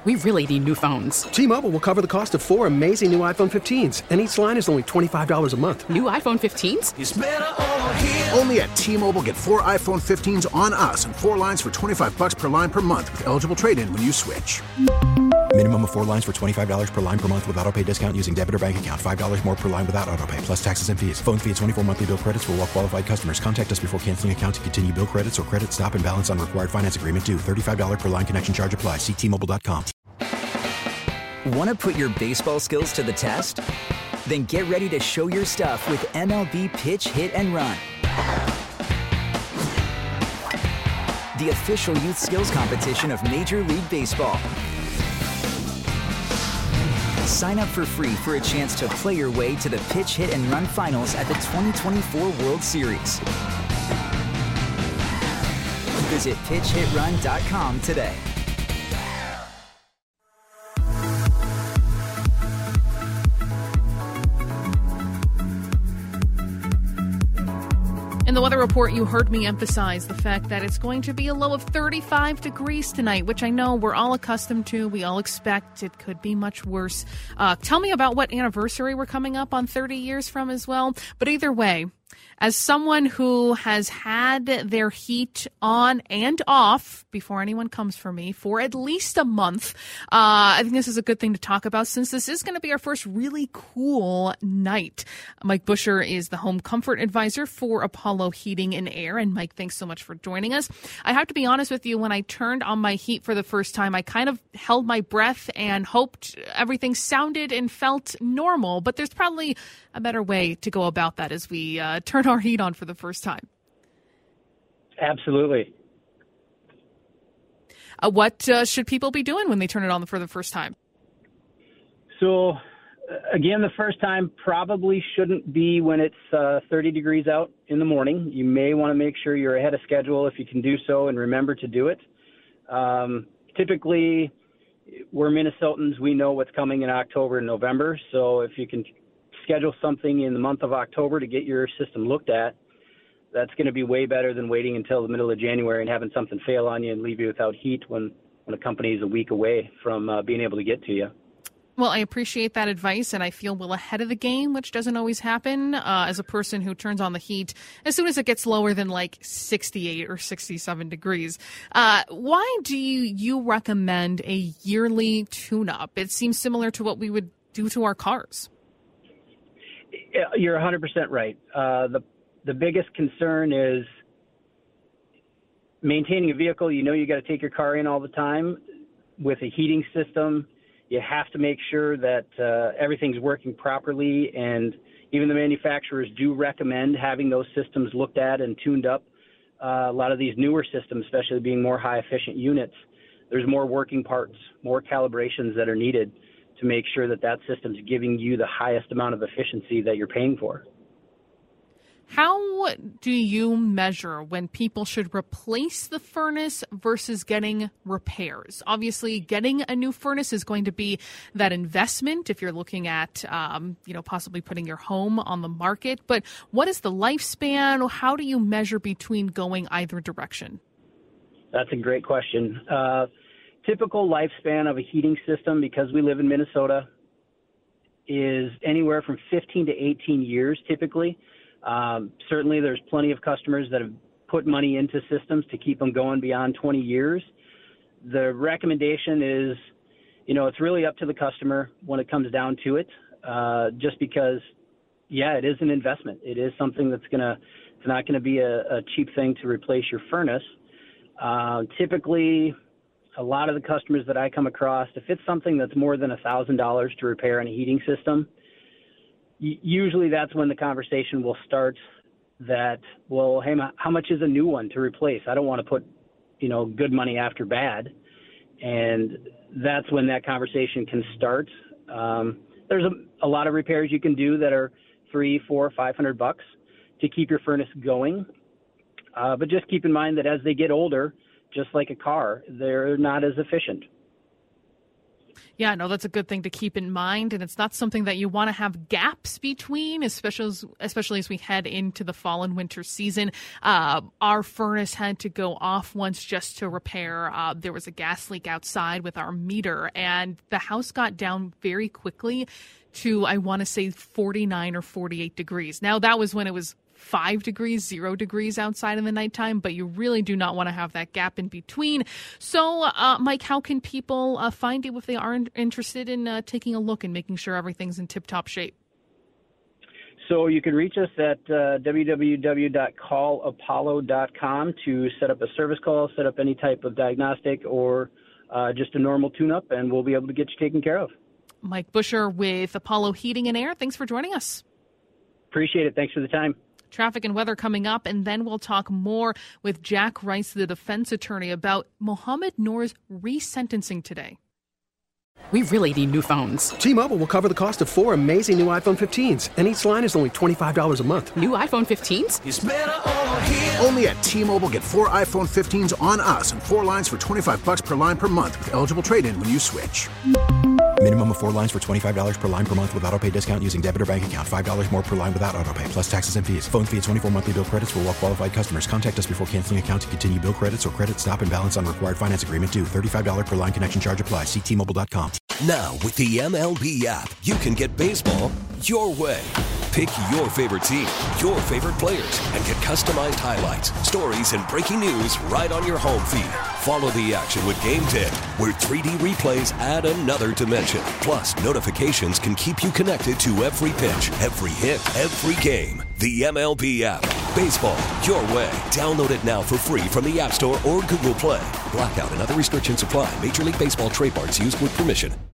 We really need new phones. T-Mobile will cover the cost of 4 amazing new iPhone 15s, and each line is only $25 a month. New iPhone 15s? It's better over here. Only at T-Mobile, get 4 iPhone 15s on us and 4 lines for $25 per line per month with eligible trade-in when you switch. Minimum of 4 lines for $25 per line per month with autopay discount using debit or bank account. $5 more per line without autopay, plus taxes and fees. Phone fee at 24 monthly bill credits for well-qualified customers. Contact us before canceling account to continue bill credits or credit stop and balance on required finance agreement due. $35 per line connection charge applies. See T-Mobile.com. Want to put your baseball skills to the test? Then get ready to show your stuff with MLB Pitch, Hit, and Run. The official youth skills competition of Major League Baseball. Sign up for free for a chance to play your way to the Pitch, Hit, and Run finals at the 2024 World Series. Visit pitchhitrun.com today. In the weather report, you heard me emphasize the fact that it's going to be a low of 35 degrees tonight, which I know we're all accustomed to. We all expect it could be much worse. Tell me about what anniversary we're coming up on 30 years from as well. But either way, as someone who has had their heat on and off before anyone comes for me for at least a month, I think this is a good thing to talk about since this is going to be our first really cool night. Mike Busher is the home comfort advisor for Apollo Heating and Air. And Mike, thanks so much for joining us. I have to be honest with you, when I turned on my heat for the first time, I kind of held my breath and hoped everything sounded and felt normal. But there's probably a better way to go about that as we turn our heat on for the first time. Absolutely. What should people be doing when they turn it on for the first time? So, again, the first time probably shouldn't be when it's 30 degrees out in the morning. You may want to make sure you're ahead of schedule if you can do so and remember to do it. Typically, we're Minnesotans. We know what's coming in October and November. So if you can schedule something in the month of October to get your system looked at, that's going to be way better than waiting until the middle of January and having something fail on you and leave you without heat when a company is a week away from being able to get to you. Well, I appreciate that advice, and I feel well ahead of the game, which doesn't always happen as a person who turns on the heat as soon as it gets lower than like 68 or 67 degrees. Why do you recommend a yearly tune-up? It seems similar to what we would do to our cars. You're 100% right. The biggest concern is maintaining a vehicle. You know you got to take your car in all the time. With a heating system, you have to make sure that everything's working properly, and even the manufacturers do recommend having those systems looked at and tuned up. A lot of these newer systems, especially being more high-efficient units, there's more working parts, more calibrations that are needed to make sure that that system's giving you the highest amount of efficiency that you're paying for. How do you measure when people should replace the furnace versus getting repairs? Obviously, getting a new furnace is going to be that investment if you're looking at, possibly putting your home on the market. But what is the lifespan? How do you measure between going either direction? That's a great question. Typical lifespan of a heating system, because we live in Minnesota, is anywhere from 15 to 18 years typically. Certainly there's plenty of customers that have put money into systems to keep them going beyond 20 years. The recommendation is, it's really up to the customer when it comes down to it, just because, it is an investment. It is something it's not going to be a cheap thing to replace your furnace. Typically, a lot of the customers that I come across, if it's something that's more than $1,000 to repair on a heating system, usually that's when the conversation will start that, well, hey, how much is a new one to replace? I don't want to put, good money after bad. And that's when that conversation can start. There's a lot of repairs you can do that are $300, $400, $500 to keep your furnace going. But just keep in mind that as they get older, just like a car, they're not as efficient. Yeah, no, that's a good thing to keep in mind, and it's not something that you want to have gaps between, especially as we head into the fall and winter season. Our furnace had to go off once just to repair. There was a gas leak outside with our meter, and the house got down very quickly to, I want to say, 49 or 48 degrees. Now, that was when it was 5 degrees, 0 degrees outside in the nighttime, but you really do not want to have that gap in between. So, Mike, how can people find you if they are interested in taking a look and making sure everything's in tip-top shape? So you can reach us at www.callapollo.com to set up a service call, set up any type of diagnostic or just a normal tune-up, and we'll be able to get you taken care of. Mike Busher with Apollo Heating and Air. Thanks for joining us. Appreciate it. Thanks for the time. Traffic and weather coming up, and then we'll talk more with Jack Rice, the defense attorney, about Mohamed Noor's resentencing today. We really need new phones. T-Mobile will cover the cost of 4 amazing new iPhone 15s, and each line is only $25 a month. New iPhone 15s? It's better over here. Only at T-Mobile, get 4 iPhone 15s on us and 4 lines for $25 per line per month with eligible trade-in when you switch. Minimum of 4 lines for $25 per line per month with auto-pay discount using debit or bank account. $5 more per line without auto-pay, plus taxes and fees. Phone fee at 24 monthly bill credits for well-qualified customers. Contact us before canceling account to continue bill credits or credit stop and balance on required finance agreement due. $35 per line connection charge applies. See T-Mobile.com. Now, with the MLB app, you can get baseball your way. Pick your favorite team, your favorite players, and get customized highlights, stories, and breaking news right on your home feed. Follow the action with Game Day, where 3D replays add another dimension. Plus, notifications can keep you connected to every pitch, every hit, every game. The MLB app. Baseball your way. Download it now for free from the App Store or Google Play. Blackout and other restrictions apply. Major League Baseball trademarks used with permission.